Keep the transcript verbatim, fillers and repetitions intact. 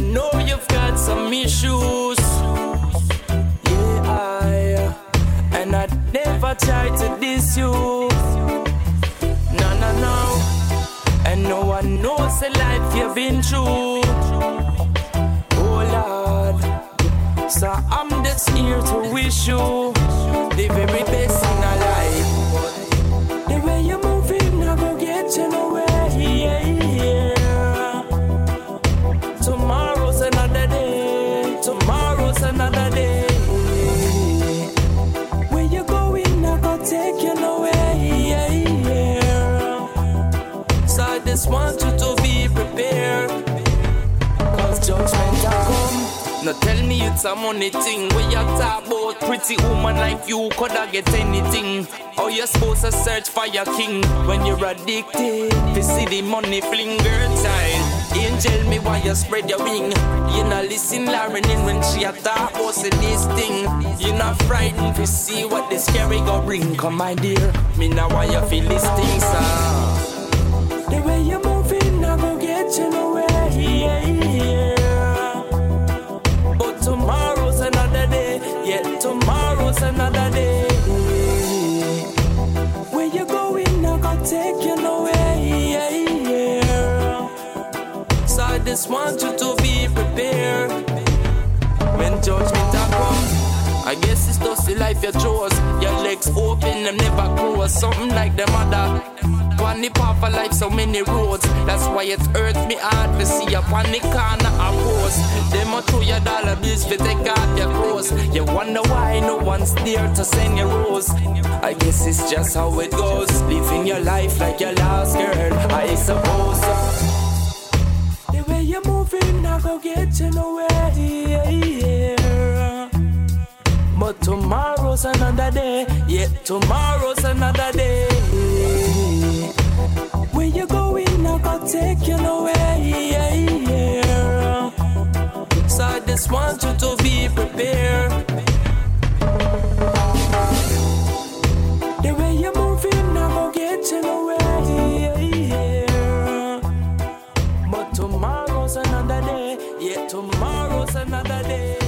know you've got some issues. Yeah, I, and I'd never try to diss you. No, no, no. And no one knows the life you've been through. Oh Lord, so I'm just here to wish you the very best in our life. The way you're moving, I go get you nowhere. Yeah, yeah. Tomorrow's another day. Tomorrow's another day. Where you going, I go take you nowhere. Yeah, yeah. So I just want you to be prepared, cause judgment will come. Now tell me it's a money thing. Where you talk about pretty woman like you coulda get anything. How you supposed to search for your king when you're addicted to see the money fling, girl child. Angel me why you spread your wing. You not listen Lauren in when she a talk about say this thing. You not frightened to see what this scary go bring. Come my dear, me now why you feel this thing, sir. The way you moving, I go get you nowhere. Yeah, yeah. But tomorrow's another day. Yeah, tomorrow's another day. Where you going, I go take you nowhere. Yeah, yeah. So I just want you to be prepared when judgment a come. I guess it's just the life you chose. Your legs open, them never close. Something like the mother. On the path of life, so many roads. That's why it hurts me hard to see up on the corner of post. Them a throw your dollar bills to take out your clothes. You wonder why no one's there to send you rose. I guess it's just how it goes. Living your life like your last girl, I suppose. The way you're moving, I go get you nowhere. Yeah, yeah. But tomorrow's another day. Yeah, tomorrow's another day. Where you going, I go take you nowhere. Yeah, yeah. So I just want you to be prepared. The way you're moving, I go get you nowhere. Yeah, yeah. But tomorrow's another day. Yeah, tomorrow's another day.